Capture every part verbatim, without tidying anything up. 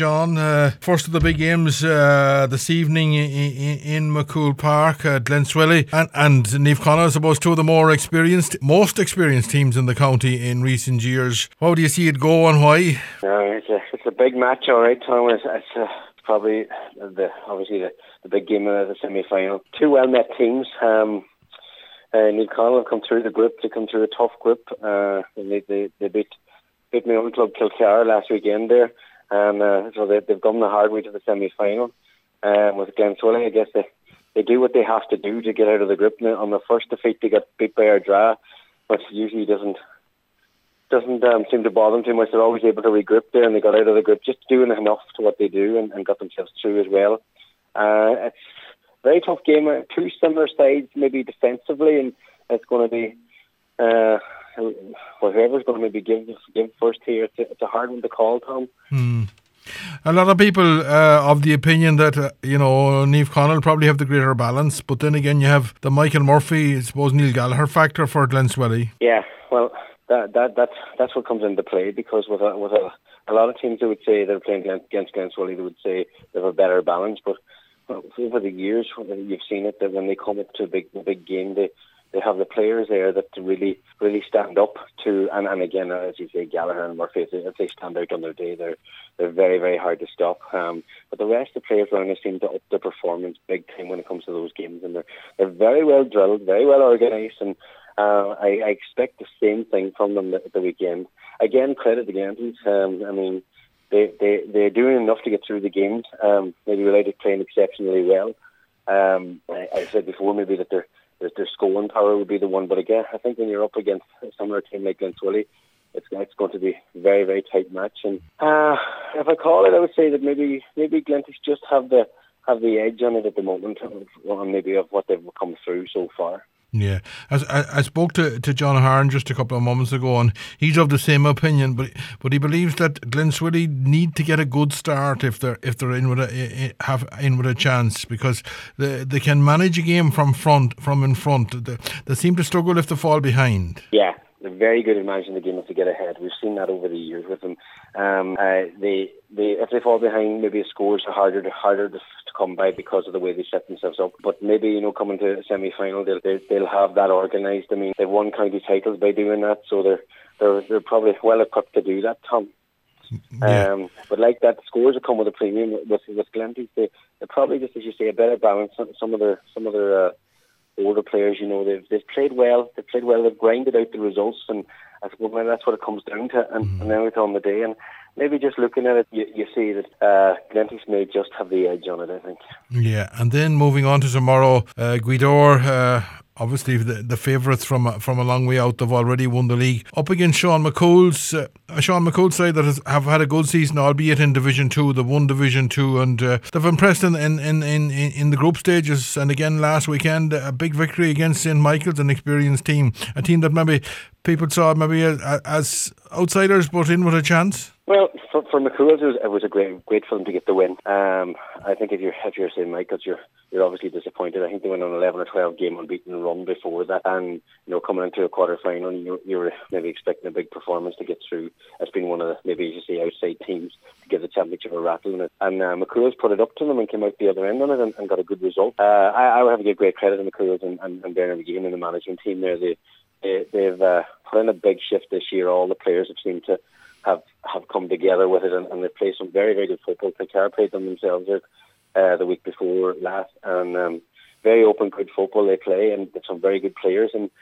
John. Uh, first of the big games uh, this evening in, in, in McCool Park, uh, Glenswilly and, and Naomh Conaill, I suppose two of the more experienced, most experienced teams in the county in recent years. How do you see it go and why? No, it's a it's a big match, all right, Tom. It's, it's uh, probably the obviously the, the big game of the semi-final. Two well-met teams. Um, uh, Naomh Conaill have come through the group. They come through a tough group. Uh, they they they beat. beat my own club Kilcara last weekend there, and uh, so they, they've gone the hard way to the semi-final. Uh, with Glenswilly, I guess they, they do what they have to do to get out of the group. Now, on the first defeat, they got beat by Ardra, which usually doesn't doesn't um, seem to bother them too much. They're always able to regroup there, and they got out of the group just doing enough to what they do, and, and got themselves through as well. Uh, it's a very tough game. Two similar sides, maybe defensively, and it's going to be. Uh, Well, whoever's going to maybe give give first here, it's a, it's a hard one to call, Tom. Hmm. A lot of people uh, of the opinion that uh, you know Naomh Conaill probably have the greater balance, but then again you have the Michael Murphy, I suppose Neil Gallagher factor for Glenswilly. Yeah, well, that that that's that's what comes into play, because with a, with a, a lot of teams that would say they're playing against Glenswilly, they would say they have a better balance, but well, over the years you've seen it that when they come up to a big a big game, they. They have the players there that really, really stand up to, and, and again, as you say, Gallagher and Murphy, if they stand out on their day, they're they're very, very hard to stop. Um, but the rest of the players around us seem to up their performance big time when it comes to those games, and they're they're very well drilled, very well organised, and uh, I, I expect the same thing from them at the weekend. Again, credit the Glanties. Um, I mean, they they they're doing enough to get through the games. Um, maybe without it playing exceptionally well. Um, I, I said before maybe that they're. Their scoring power would be the one, but again, I think when you're up against a similar team like Glenswilly, it's it's going to be a very, very tight match. And uh, if I call it, I would say that maybe maybe Glenties just have the have the edge on it at the moment, on maybe of what they've come through so far. Yeah, As I, I spoke to, to John Ahern just a couple of moments ago, and he's of the same opinion. But but he believes that Glenswilly need to get a good start if they're if they're in with a have in with a chance, because they they can manage a game from front from in front. They, they seem to struggle if they fall behind. Yeah, they're very good at managing the game if they get ahead. We've seen that over the years with them. Um, uh, they they if they fall behind, maybe the scores are harder to harder to. come by because of the way they set themselves up. But maybe, you know, coming to a semi-final, they'll, they'll have that organised. I mean, they've won county titles by doing that, so they're they're, they're probably well equipped to do that, Tom. Yeah. Um, but like that, scores will come with a premium with with Glenties. They they're probably, just as you say, a better balance. Some of their some of their uh, older players, you know, they've they've played well. They've played well. They've grinded out the results, and I suppose maybe that's what it comes down to. And, mm. and now it's on the day. And maybe just looking at it, you, you see that uh, Glenties may just have the edge on it, I think. Yeah, and then moving on to tomorrow, uh, Gweedore, uh, obviously the, the favourites from from a long way out, they've already won the league. Up against Sean McCool's, uh, Sean McCool's side that has, have had a good season, albeit in Division two. They've won Division two, and uh, they've impressed in, in, in, in, in the group stages. And again, last weekend, a big victory against Saint Michael's, an experienced team, a team that maybe people saw maybe as, as outsiders, but in with a chance. Well, for, for McCool's, it was, it was a great, great for them to get the win. Um, I think if you're if you're Saint Michael's, you're you're obviously disappointed. I think they went on an eleven or twelve game unbeaten run before that, and you know, coming into a quarter final, you you were maybe expecting a big performance to get through. It's been one of the, maybe as you say, outside teams to give the championship a rattle in it. And uh, McCool's put it up to them and came out the other end on it and, and got a good result. Uh, I, I would have to give great credit to McCool's and, and, and Bernard McGeehan and the management team there. They, they they've uh, put in a big shift this year. All the players have seemed to have have come together with it, and, and they've played some very, very good football. Kilcara played them themselves out uh, the week before last, and um, very open, good football they play, and some very good players. And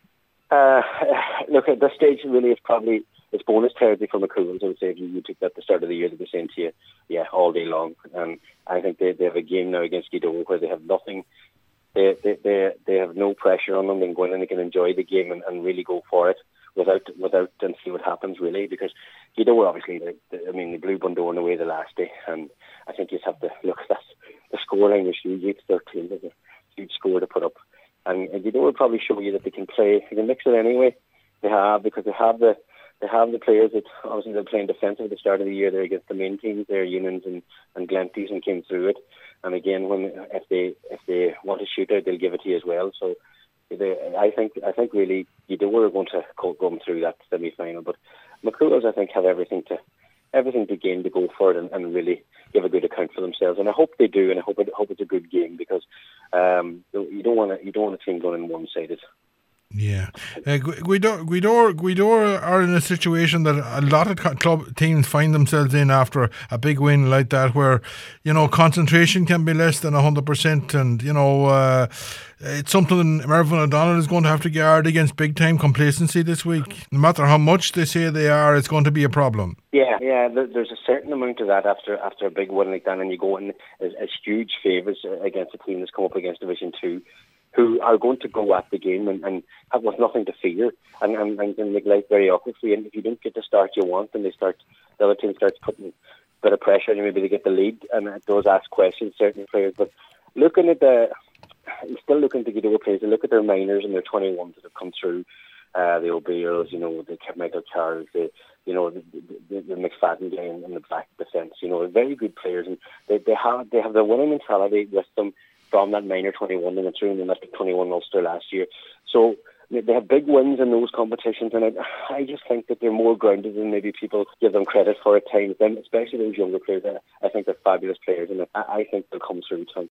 uh, look, at this stage, really, it's probably it's bonus territory for McCool's. I would say if you, you took that at the start of the year, they'd be saying to you, yeah, all day long. And I think they, they have a game now against Gweedore where they have nothing. They they they, they have no pressure on them. They can go in and they can enjoy the game and, and really go for it. Without, without, and see what happens really, because you know obviously, the, the, I mean, they blew Bundoran away the last day, and I think you just have to look at that. The scoreline was huge. It's thirteen. There's a huge score to put up, and, and you know will probably show you that they can play. They can mix it anyway. They have because they have the they have the players that obviously they're playing defensive at the start of the year. They're against the main teams, they're Unions and and Glenties, and came through it. And again, when if they if they want a shootout, they'll give it to you as well. So. They, I think I think really you were going to go them through that semi-final, but McCool's I think have everything to everything to gain to go for it and, and really give a good account for themselves. And I hope they do, and I hope it, hope it's a good game, because um, you don't want to you don't want a team going in one-sided. Yeah, uh, Gweedore, Gweedore, Gweedore are in a situation that a lot of club teams find themselves in after a big win like that, where, you know, concentration can be less than one hundred percent, and, you know, uh, it's something Mervyn O'Donnell is going to have to guard against big time complacency this week. No matter how much they say they are, it's going to be a problem. Yeah, yeah. There's a certain amount of that after after a big win like that, and you go in as, as huge favourites against a team that's come up against Division Two, who are going to go at the game and, and have with nothing to fear, and, and, and can make life very awkward for you. And if you don't get the start you want, and they start, the other team starts putting a bit of pressure on you, maybe they get the lead, and it does ask questions, certain players. But looking at the, I'm still looking to get over players, and look at their minors and their twenty-ones that have come through, uh, the O'Beals, you know, the Michael Charles, the, you know, the, the, the McFadden guy in, in the back defence, you know, they're very good players, and they, they have they have the winning mentality with them from that minor twenty-one they went through, and then that twenty-one Ulster last year. So they have big wins in those competitions, and I, I just think that they're more grounded than maybe people give them credit for at times. Them, especially those younger players, I think they're fabulous players, and I, I think they'll come through time.